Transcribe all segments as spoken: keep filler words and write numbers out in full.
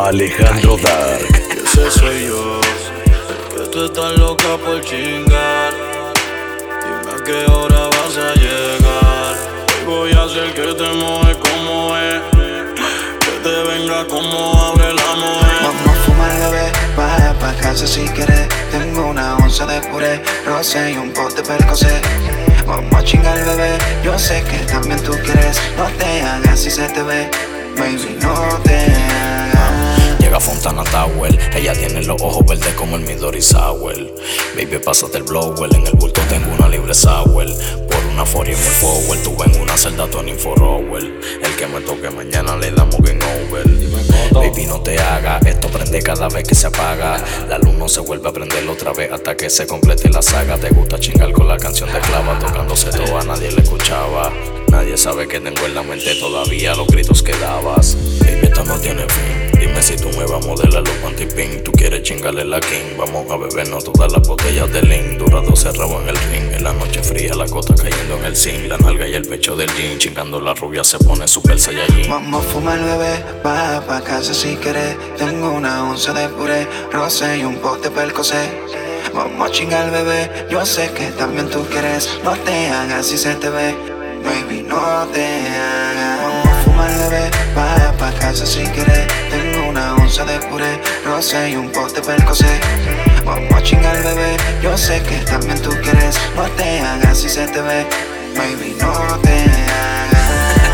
Alejandro Dark. Ese soy yo, el que tú estás loca por chingar. Dime a qué hora vas a llegar. Hoy voy a hacer que te mojes como es, que te venga como abre la mujer. Vamos a fumar, bebé, baja pa' casa si quieres. Tengo una onza de puré, roce y un pote percocé. Vamos a chingar, bebé, yo sé que también tú quieres. No te hagas si se te ve, baby, no te hagas. Llega Fontana Tower, ella tiene los ojos verdes como el Midori Sour. Baby, pásate el blower, en el bulto tengo una libre sour. Por una foria y muy forward, tú en una celda Tony Forrower. El que me toque mañana le damos game over. Baby, no te hagas, esto prende cada vez que se apaga. La luz no se vuelve a prender otra vez hasta que se complete la saga. Te gusta chingar con la canción de Clava, tocándose toda, nadie le escuchaba. Nadie sabe que tengo en la mente todavía los gritos que dabas. Baby, esto no tiene fin. Dime si tú me vas a modelar los panty-pink. Tú quieres chingarle la king. Vamos a bebernos todas las botellas de lean. Dura doce rabos en el ring. En la noche fría, la gota cayendo en el zinc. La nalga y el pecho del jean. Chingando la rubia se pone super saiyajin. Vamos a fumar, bebé, baja pa' casa si quieres. Tengo una onza de puré, roce y un pote percocé. Vamos a chingar, bebé, yo sé que también tú quieres. No te hagas si se te ve, baby, no te hagas. Vamos a fumar, bebé, baja pa' casa si quieres. Tengo una onza de puré, roce y un pote percocé. Vamos a chingar, bebé, yo sé que también tú quieres. No te hagas si se te ve, baby, no te hagas.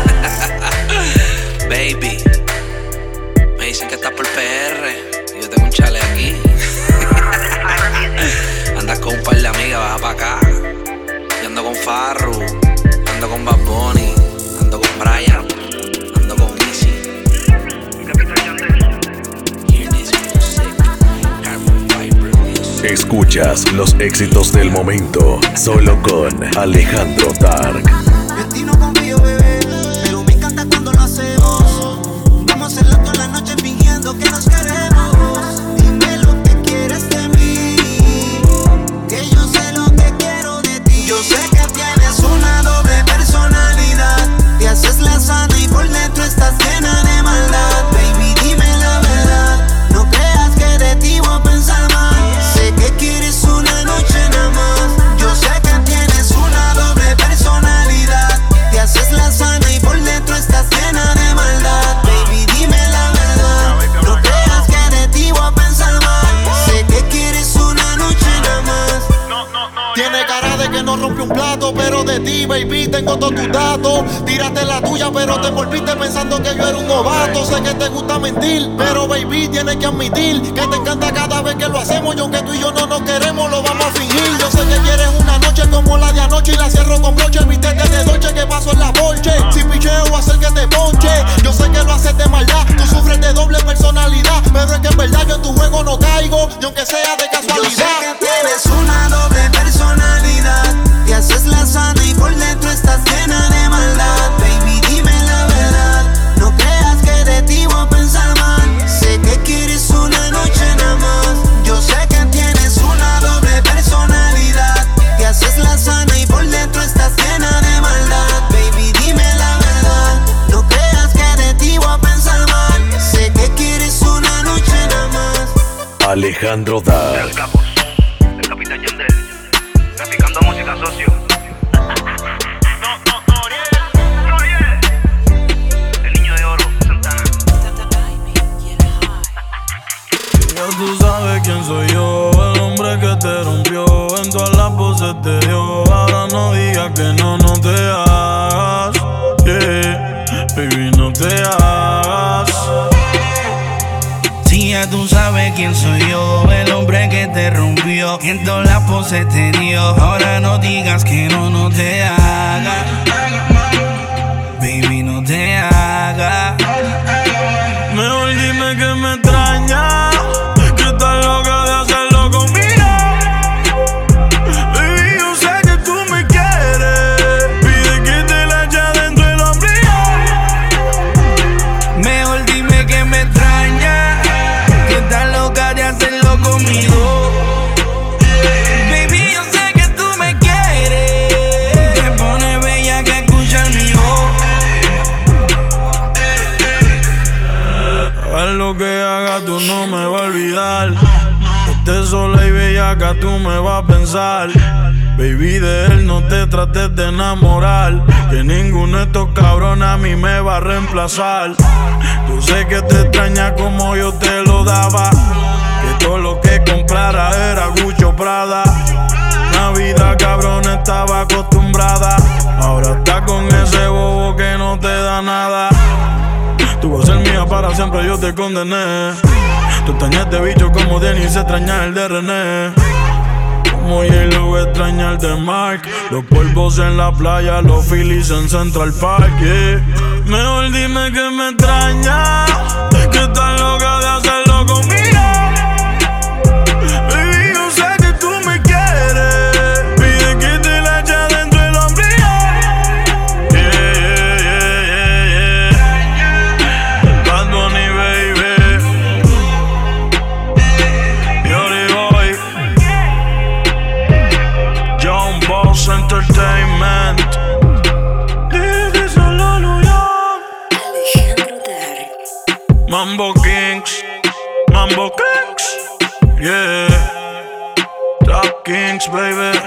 Baby, me dicen que estás por P R y yo tengo un chale aquí. Andas con un par de amigas, baja pa' acá. Yo ando con Farru, ando con Bad Bunny, ando con Brian, ando con Easy. Hear this music, Carbon Fiber Music. Escuchas los éxitos del momento solo con Alejandro Dark. De ti no confío, bebé, pero me encanta cuando lo hacemos. Vamos a hacerlo toda la noche fingiendo que nos queremos. Dime lo que quieres de mí, que yo sé lo que quiero de ti. Yo sé que tienes una doble personalidad. Te haces la sana y por dentro estás llena de maldad. Baby, dime la verdad, no creas que de ti voy a pensar mal. Sé que quieres una noche nada más. Yo sé que tienes una doble personalidad. Te haces la sana y por dentro estás llena de maldad. Baby, dime la verdad, no creas que de ti voy a pensar mal. Sé que quieres una noche nada más. Tiene cara de que no rompe un plato, pero de ti, baby, tengo todos tus datos. Tiraste la tuya, pero te volviste pensando que yo era un novato. Sé que te gusta mentir, pero baby, tienes que admitir que te encanta cada vez que lo hacemos. Y aunque tú y yo no nos queremos, lo vamos a fingir. Yo sé que quieres una noche como la de anoche y la cierro con broche. Vistete de noche que paso en la porche. Si picheo, hacer que te ponche. Yo sé que lo haces de maldad, tú sufres de doble personalidad. Pero es que en verdad yo en tu juego no caigo, y aunque sea de casualidad. Yo sé que tienes una doble personalidad. Te haces la sana y por dentro estás llena de maldad. Baby, dime la verdad, no creas que de ti voy a pensar mal. Sé que quieres una noche nada más. Yo sé que tienes una doble personalidad. Te haces la sana y por dentro estás llena de maldad. Baby, dime la verdad, no creas que de ti voy a pensar mal. Sé que quieres una noche nada más. Alejandro Dark. El Capos, el Capitán Yandel, traficando música, socio. No, no, Noriel, Noriel. El niño de oro, Santana. Ya tú sabes quién soy yo, el hombre que te rompió, en todas las poses te dio. Ahora no digas que no, no te hagas, yeah, baby, no te hagas. Si ya tú sabes quién soy yo, el hombre que te rompió, en todas las poses te dio. Ahora no digas que no, no te hagas, baby, no te hagas. Mejor dime que me extraña, que estás loca de hacerlo conmigo. Baby, yo sé que tú me quieres, pide que te la eche dentro del ombligo. Mejor dime que me extraña, que estás loca de hacerlo conmigo. Baby, yo sé que tú me quieres, te pone bella que escuchar mi voz. Haz lo que hagas loca, tú no me vas a olvidar. Estés sola y bellaca, tú me vas a pensar. Baby, de él no te trates de enamorar, que ninguno de estos cabrones a mí me va a reemplazar. Yo sé que te extraña como yo te lo daba, que todo lo que comprara era Gucci o Prada. Una vida cabrón estaba acostumbrada, ahora está con ese bobo que no te da nada. Tú vas a ser mía para siempre, yo te condené. Tú extrañas este bicho como Dennis extraña el de René. Como J-Lo extraña el de Mark. Los polvos en la playa, los Phillies en Central Park, yeah. Mejor dime que me extraña, que estás loca de hacerlo conmigo. Baby, yo sé que tú me quieres. Pide que te la eche dentro del ombligo. Yeah, yeah, yeah, yeah, yeah. Bad Bunny, baby. Yori Boy. John Boss Entertainment. This is all New York. Alejandro Dark. Mambo Kings. Mambo Kings. Yeah. Top Kings, baby.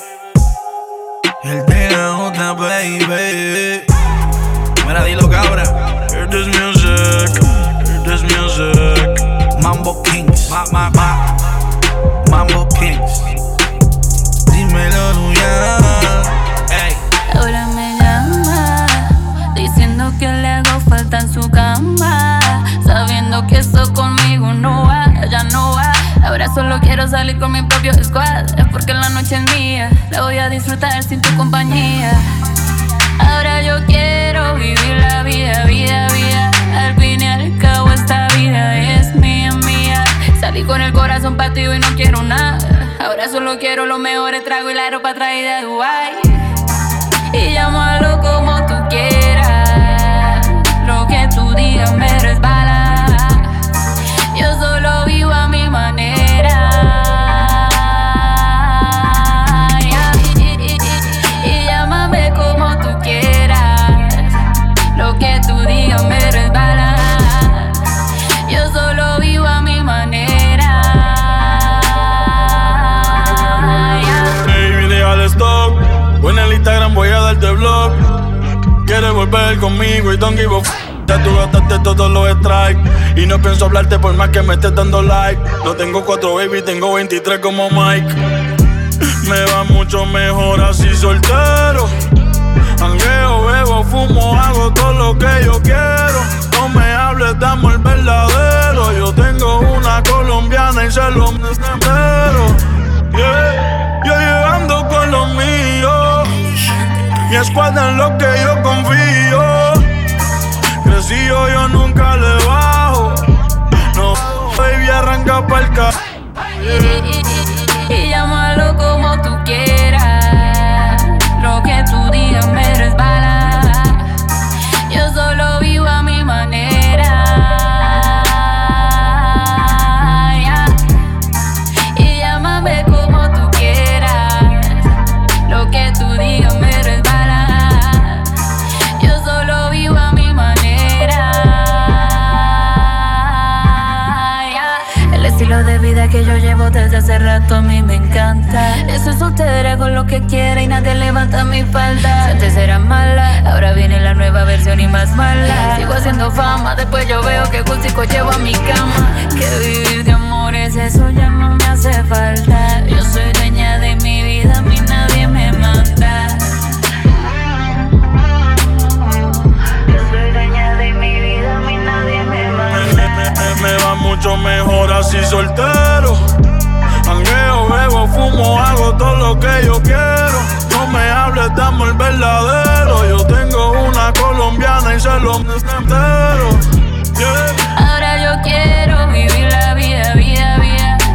El D J, baby. Mira, dilo, cabra. Hear this music. Hear this music. Mambo Kings. Ma, ma, ma. Mambo Kings. Dímelo, Nuya. Ey. Ahora me llama, diciendo que le hago falta en su cama, sabiendo que eso conmigo no va, ya no va. Ahora solo quiero salir con mi propio squad, es porque la noche es mía, la voy a disfrutar sin tu compañía. Ahora yo quiero vivir la vida, vida, vida. Al fin y al cabo esta vida es mía, mía. Salí con el corazón partido y no quiero nada. Ahora solo quiero los mejores tragos y la ropa traída de Dubai. Y llámalo como tú quieras, lo que tú digas me resbala. Yo solo vivo a mi manera. Y, y, y, y llámame como tú quieras, lo que tú digas me resbala. Yo solo vivo a mi manera. Baby, deja el stock. Voy en el Instagram, voy a darte blog. Quieres volver conmigo y don't give a f***. Ya tú gastaste todos los strikes y no pienso hablarte por más que me estés dando like. No tengo cuatro baby, tengo veintitrés como Mike. Me va mucho mejor así soltero. Jangueo, bebo, fumo, hago todo lo que yo quiero. No me hables de amor verdadero. Yo tengo una colombiana y se lo entero. Yeah. Yo llegando con los míos, mi escuadra en lo que yo confío. Crecí yo, yo nunca le bajo. No, baby, arranca pa'l ca... Y, y, y, y llámalo como tú quieras, lo que tú digas me resbala. Yo solo vivo a mi manera. Yeah. Y llámame como tú quieras, lo que tú digas me resbala. Yo solo vivo a mi manera. Yeah. El estilo de vida que yo llevo desde hace rato a mí me encanta. Eso es soltera con lo que quiera y nadie levanta mi falda. Si antes era mala, ahora viene la nueva versión y más mala. Sigo haciendo fama, después yo veo que gustico llevo a mi cama. Que vivir de amores, eso ya no me hace falta. Yo soy dueña de mi vida, a mí nadie me manda. Yo soy dueña de mi vida, a mí nadie me manda. Me, me, me va mucho mejor así soltero. Jangueo, bebo, fumo, hago todo lo que yo quiero. No me hables de amor verdadero. Yo tengo una colombiana y se lo entero. Yeah. Ahora yo quiero vivir la vida, vida, vida.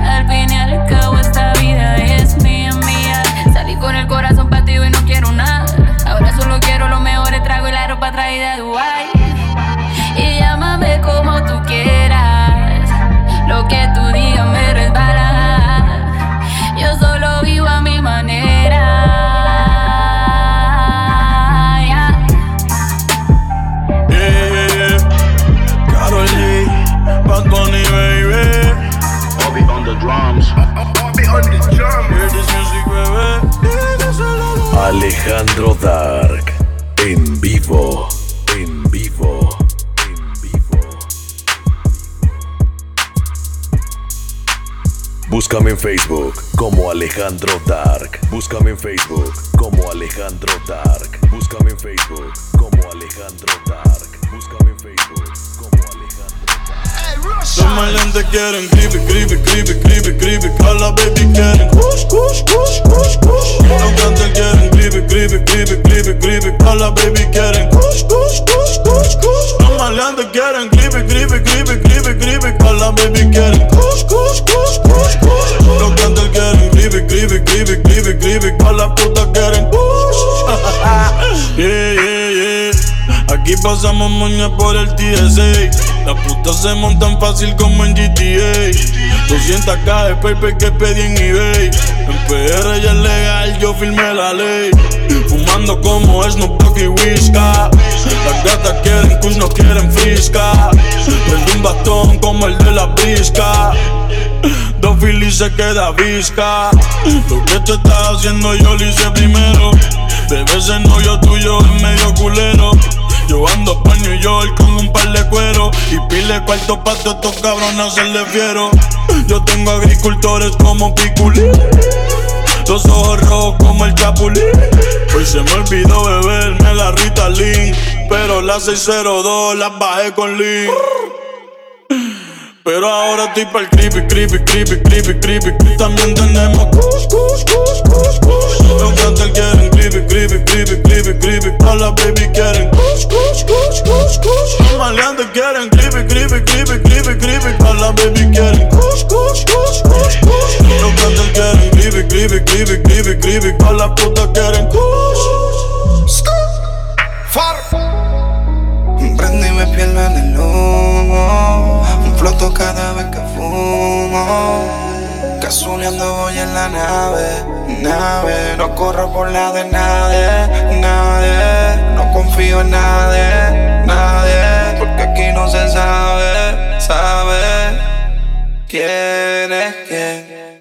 the drums. I'll be on the drums. Hear this music, baby. Alejandro Dark en vivo, en vivo, en vivo. Búscame en Facebook como Alejandro Dark. Búscame en Facebook como Alejandro Dark. Búscame en Facebook como Alejandro Dark. Búscame en Facebook como Alejandro Dark. Los maleantes quieren creepy, creepy, creepy, creepy, creepy. Call baby quieren kush, kush, kush, kush, kush. Los cantantes quieren creepy, creepy, creepy, creepy, creepy. Call baby quieren kush, kush, kush, kush, kush. Los maleantes quieren creepy, creepy, creepy, creepy, creepy. Call baby quieren kush, kush, kush, kush, kush. Los cantantes quieren creepy, creepy, creepy, creepy, creepy. Call la puta quieren kush. Yeah, yeah, yeah. Aquí pasamos moña por el T S A. Las putas se montan fácil como en G T A. doscientas K de paper que pedí en eBay. En P R ya es legal, yo firmé la ley. Fumando como Snoop Dogg y Whisca. Las gatas quieren kush, no quieren frisca. Prendí un bastón como el de la brisca. Dos Philly se queda visca. Lo que tú estás haciendo yo lo hice primero. Bebé, ese novio tuyo es medio culero. Yo ando pa' New York con un par de cuero y pile cuarto pa' todos estos cabrones hacerle fiero. Yo tengo agricultores como Piculín, los ojos rojos como el Chapulín. Hoy se me olvidó beberme la Ritalin, pero las seis cero dos las bajé con Lean. Pero ahora estoy pa'l creepy, creepy, creepy, creepy, creepy. También tenemos kush, kush, kush, kush, kush. Los cantantes quieren creepy, creepy, creepy, creepy, creepy. Todas las baby quieren kush, kush, kush, kush, kush. Los maleantes quieren creepy, creepy, creepy, creepy, creepy. Todas las baby quieren kush, kush, kush, kush, kush. Los cantantes quieren creepy, creepy, creepy, creepy, creepy. Todas las putas quieren kush. Far. Prendo y me pierdo en el humo. Floto cada vez que fumo. Casuleando voy en la nave, nave. No corro por la de nadie, nadie. No confío en nadie, nadie. Porque aquí no se sabe, sabe quién es quién.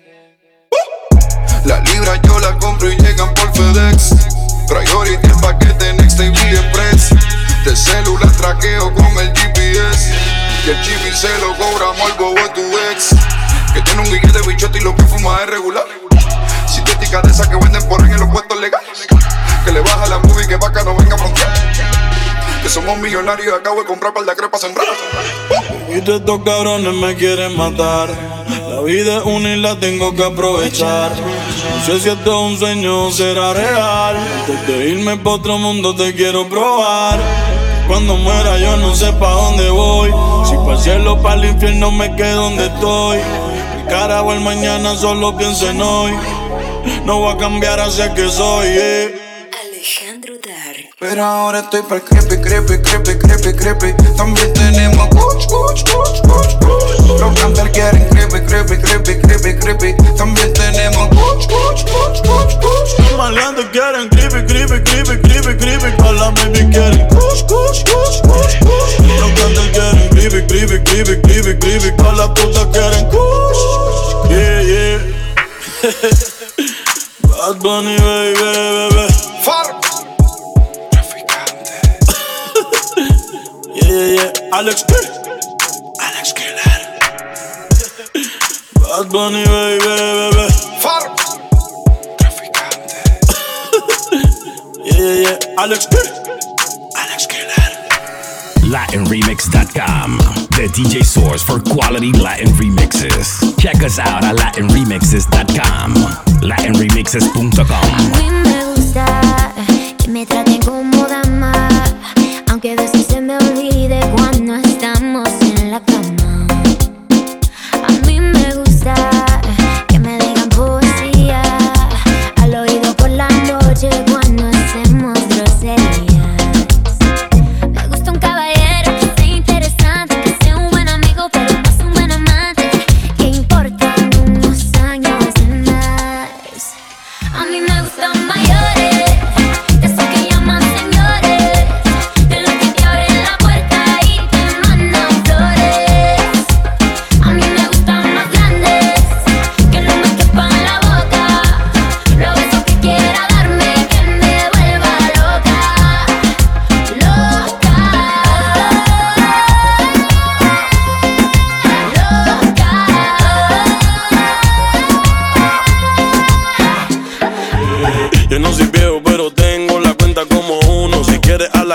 uh. La libra yo la compro y llegan por FedEx. Priority el paquete Next Day Express. De celular traqueo con el G P S. Y el chipi se lo cobramos al bobo de tu ex, que tiene un guille de bichote y lo que fuma es regular. Sintética de esas que venden por ahí en los puestos legales. Que le baja la movie que pa' acá no venga a frontear. Que somos millonarios y acabo de comprar par de crepas sembradas. Y todos estos cabrones me quieren matar. La vida es una y la tengo que aprovechar. No sé si esto es un sueño o será real. Antes de irme pa' otro mundo te quiero probar. Cuando muera yo no sé pa' dónde voy. Si pa' el cielo o pa' el infierno me quedo donde estoy. El cara o el mañana solo pienso en hoy. No voy a cambiar hacia que soy, eh. Alejandro Dark. Pero ahora estoy pa'l creepy, creepy, creepy, creepy, creepy. También tenemos kush, kush, kush, kush, kush. Los cantantes quieren creepy, creepy, creepy, creepy, creepy. También tenemos kush, kush, kush, kush, kush. Los maleantes quieren creepy, creepy, creepy, creepy, creepy. Con la baby quieren kush, kush, kush, kush, kush. Los cantantes quieren creepy, creepy, creepy, creepy, creepy. Con la puta quieren kush. Yeah, yeah. Bad Bunny, baby, baby. Far. Yeah, yeah, yeah. Alex K. Alex Killer. Bad Bunny, baby, baby. Far. Yeah, yeah, yeah. Alex K. Alex Killer. Latin Remix dot com, the D J source for quality Latin remixes. Check us out at Latin Remixes dot com, Latin Remixes punto com. A mí me gusta que me traten como dama, aunque a veces se me olvide cuando estamos en la cama. A mí me gusta que me digan poesía al oído por la noche cuando hacemos groserías. Me gusta un caballero que sea interesante, que sea un buen amigo pero más un buen amante, que importan unos años de más. A mí me gustan mayores, de esos que llaman señores.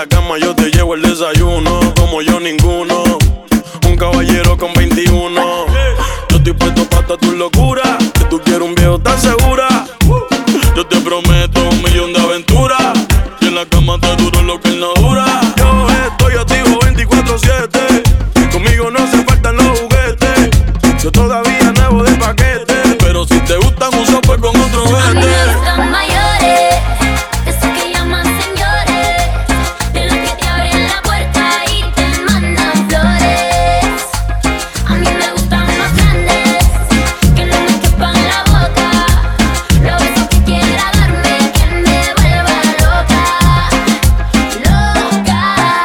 la cama yo te llevo el desayuno. Como yo ninguno, un caballero con veintiuno. Yo estoy puesto pa' toda tu locura. Que tú quieres un viejo tan segura. Yo te prometo un millón de aventuras. Y en la cama te duro lo que él no dura. Yo estoy activo veinticuatro siete. Conmigo no se faltan los juguetes. Yo todavía nuevo de paquete. Pero si te gustan uso pues con otro vete. A mí me gustan mayores, esos que llaman señores, de los que te abren la puerta y te mandan flores. A mí me gustan más grandes, que no me quepan la boca. Los besos que quiera darme, que me vuelva loca, loca, loca.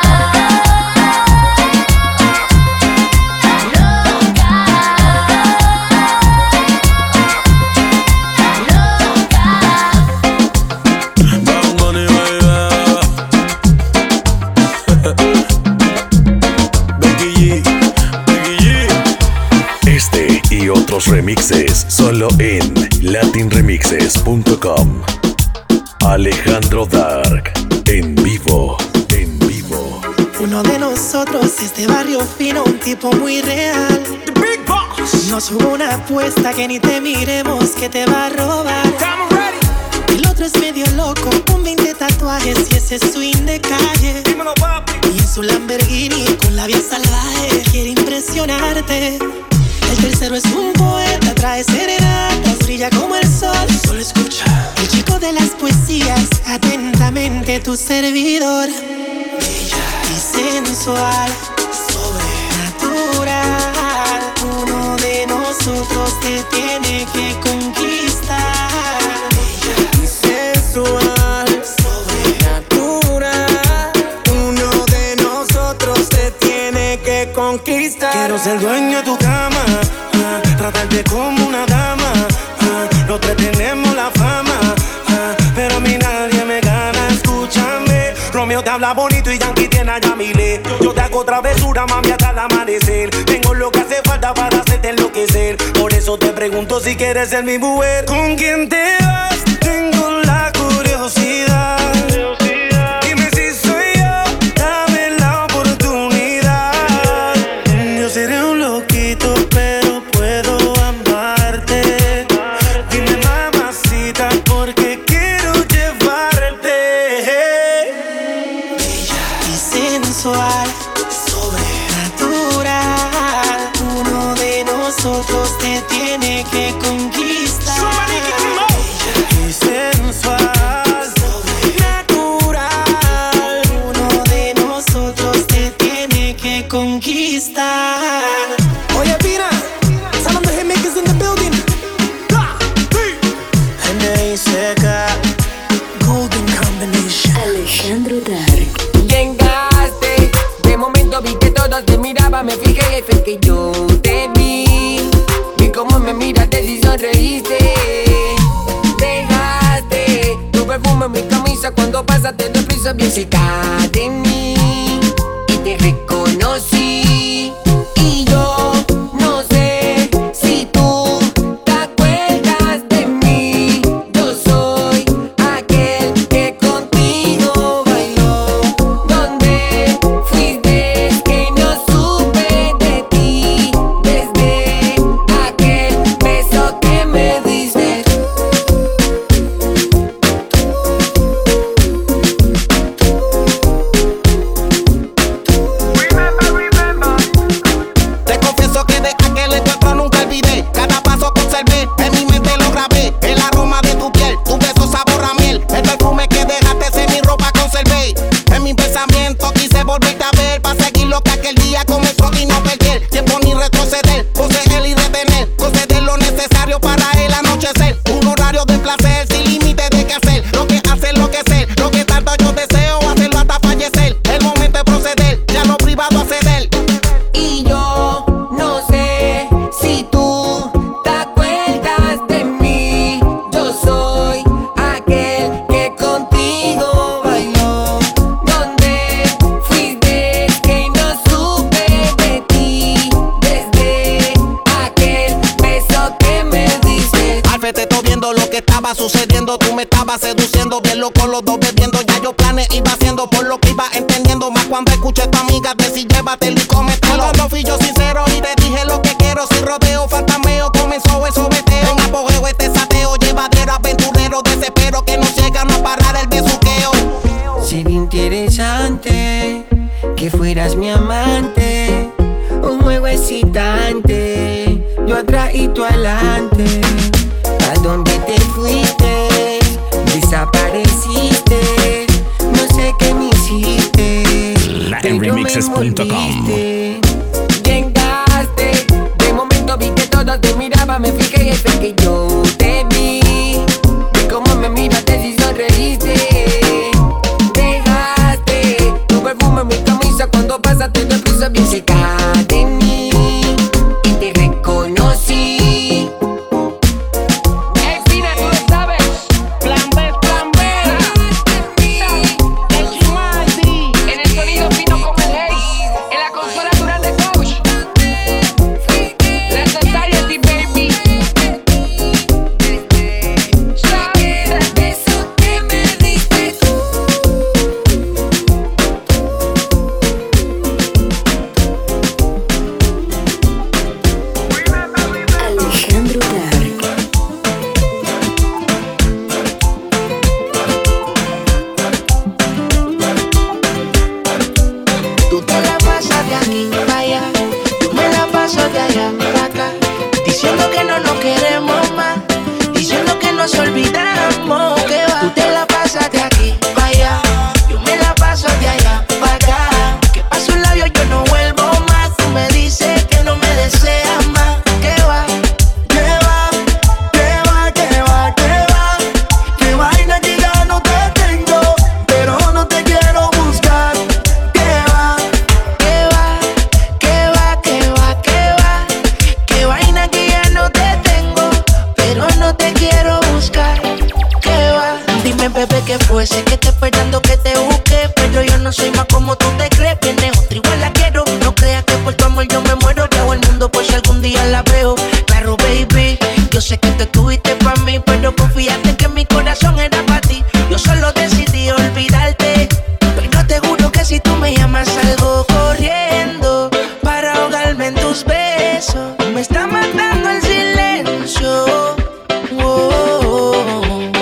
Bad Bunny, baby. Becky G, Becky G. Este y otros remixes solo en latin remixes punto com. Alejandro Dark en vivo, en vivo. Uno de nosotros es de barrio fino, un tipo muy real. Nos hubo una apuesta que ni te miremos que te va a robar. El otro es medio loco, con veinte tatuajes y ese swing de calle. Y en su Lamborghini con la vía salvaje quiere impresionarte. El tercero es un poeta, trae serenatas, brilla como el sol. Solo escucha. El chico de las poesías, atentamente tu servidor. Bella y sensual, sobrenatural. Uno de nosotros te tiene que conquistar. Bella y sensual, sobrenatural. Uno de nosotros te tiene que conquistar. Quiero ser dueño de tu cama, ah, tratarte como una dama, ah, los tres tenemos la fama, ah, pero a mí nadie me gana, escúchame. Romeo te habla bonito y Yankee tiene a Yamile. Yo te hago travesura, mami, hasta el amanecer. Tengo lo que hace falta para hacerte enloquecer. Por eso te pregunto si quieres ser mi mujer. ¿Con quién te vas? Tengo la curiosidad. Dime si soy yo, dame la oportunidad. Yo seré un loquito, pero puedo amarte. Dime, mamacita, porque quiero llevarte. Bella y sensual, sobrenatural. Uno de nosotros te tiene que conquistar. Bella y sensual, sobrenatural. Uno de nosotros te tiene que conquistar. Oye, Pina, Salon the Hitmakers in the building. N A Seca, Golden Combination. Alejandro Dark. Llegaste, de momento vi que todos te miraban, me fijé y fue que yo te vi. Vi cómo me miraste y sonreíste. Dejaste tu perfume en mi camisa cuando pasaste deprisa bien cerca de mí. Y te reconocí. Y yo no sé si tú te acuerdas de mí. Yo soy aquel que contigo bailó. Donde fuiste que no supe de ti. Desde aquel beso que me diste. estaba sucediendo. Tú me estabas seduciendo, bien loco los dos bebiendo. Ya yo planes iba haciendo por lo que iba entendiendo. Más cuando escuché a tu amiga decir llévatelo y cómetelo. Cuando fui yo sincero y te dije lo que quiero. Sin rodeo, fantameo, comenzó eso beteo. En apogeo este sateo, llevadero, aventurero. Desespero que no llegan a parar el besuqueo. Sería interesante que fueras mi amante. Un juego excitante, yo atrás y tú adelante. ¿A dónde te fuiste? Desapareciste. No sé qué me hiciste. Latin Remixes punto com. Llegaste, de momento vi que todos te miraban. Me fijé y fue que yo te vi. Vi cómo me miraste y sonreíste. Dejaste tu perfume en mi camisa. Cuando pasaste de prisa bien cerca de mí y te reconocí. Espina, tú lo sabes. Plan B, plan B. El Chimaldi. En el sonido fino como el Haze. En la consola durante coach. La Society, baby. Beso que me diste tú. Alejandro Dark. Tú te la pasas de aquí para allá, yo me la paso de allá para acá, diciendo que no nos queremos más, diciendo que nos olvidamos, que va. Tú te la pasas de aquí para allá, yo me la paso de allá para acá, que paso un labio yo no vuelvo más. Tú me dices que no me deseas más, que va, que va, que va, que va, que va, que vaina que ya no te tengo, pero no te quiero buscar, que va, que va, que va, que va, que va, que vaina que ya no te tengo, pero no te quiero buscar, que va. Dime bebé que fue, sé que estoy esperando que te busque, pero yo no soy más como tú te crees. Viene otra igual la quiero, no creas que por tu amor yo me muero. Te hago el mundo por si algún día la veo. Claro baby, yo sé que tú estuviste para mí, pero confíate que mi corazón era para ti. Yo solo decidí olvidarte, pero te juro que si tú me llamas salgo corriendo para ahogarme en tus besos. Me está matando el silencio. Oh,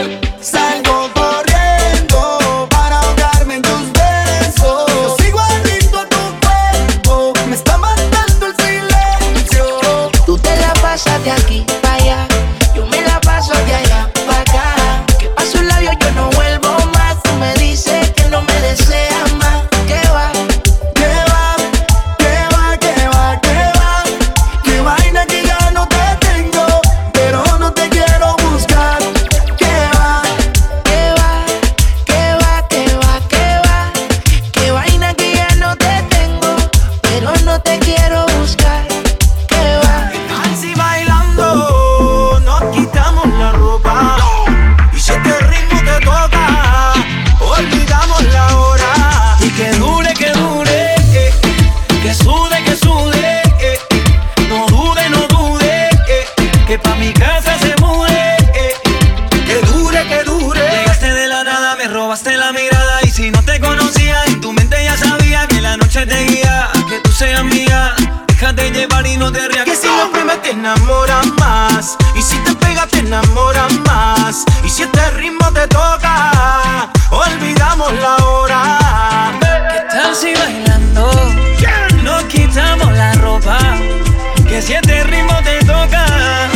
salgo corriendo para ahogarme en tus besos. Yo sigo adicto a tu cuerpo, me está matando el silencio. Tú te la pasas de aquí para allá, yo me la paso de allá para acá, que paso un labio yo no vuelvo más. Tú me dices que no me deseas más, que va, que va, que va, que va, que va, que vaina que ya no te tengo, pero no te quiero buscar, que va, que va, que va, que va, que va, que vaina que ya no te tengo, pero no te quiero buscar, que va. Así bailando, nos quitamos la ropa, y si este ritmo te toca, olvidamos la hora. Y que dure, que dure, eh, que sude, que sude, eh, no dude, no dude, eh, que pa' mi casa se mude, eh, que dure, que dure. Llegaste de la nada, me robaste la mirada, y si no te conocía, en tu mente ya sabía que la noche te guía, que tú seas mía. Déjate llevar y no te rías, que si lo primes te enamoras más, y si te pegas te enamoras más, y si este ritmo te toca, olvidamos la hora. ¿Qué tal si bailando nos quitamos la ropa? Que si este ritmo te toca,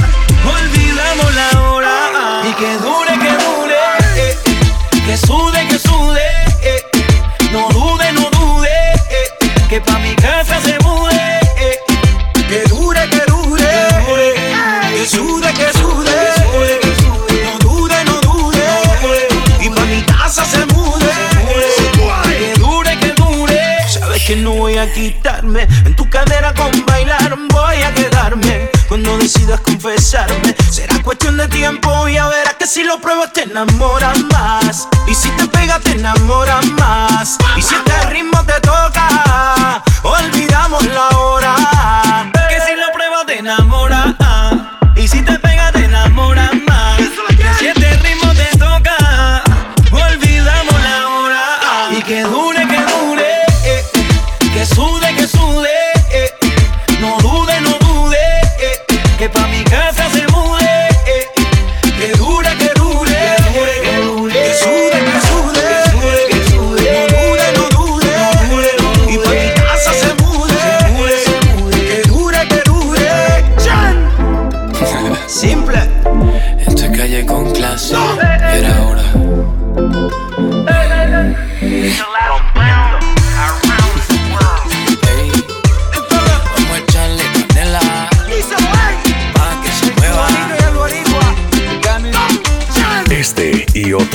olvidamos la hora. Y que dure, que dure, eh, que sude, que sude, eh, no dude, no dude, eh, que pa' mi casa se mude, eh, que dure, que dure, eh, que sude, que sude, eh, no dude, no dude, eh, y pa' mi casa se mude, eh, que dure, que dure. Sabes que no voy a quitarme, en tu cadera con bailar voy a quedarme. Cuando decidas confesarme, será cuestión de tiempo y ya verás que si lo pruebas te enamoras más, y si te pegas te enamoras más, y si este ritmo te toca, olvidamos la hora. Que si lo pruebas te enamoras, y si te pegas te enamoras más, que si este ritmo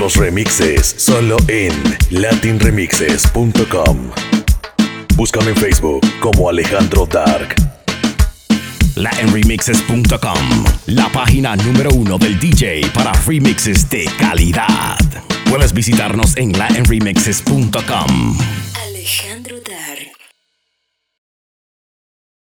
otros remixes solo en latin remixes punto com. Búscame en Facebook como Alejandro Dark. latin remixes punto com, la página número uno del D J para remixes de calidad. Puedes visitarnos en latin remixes punto com. Alejandro Dark.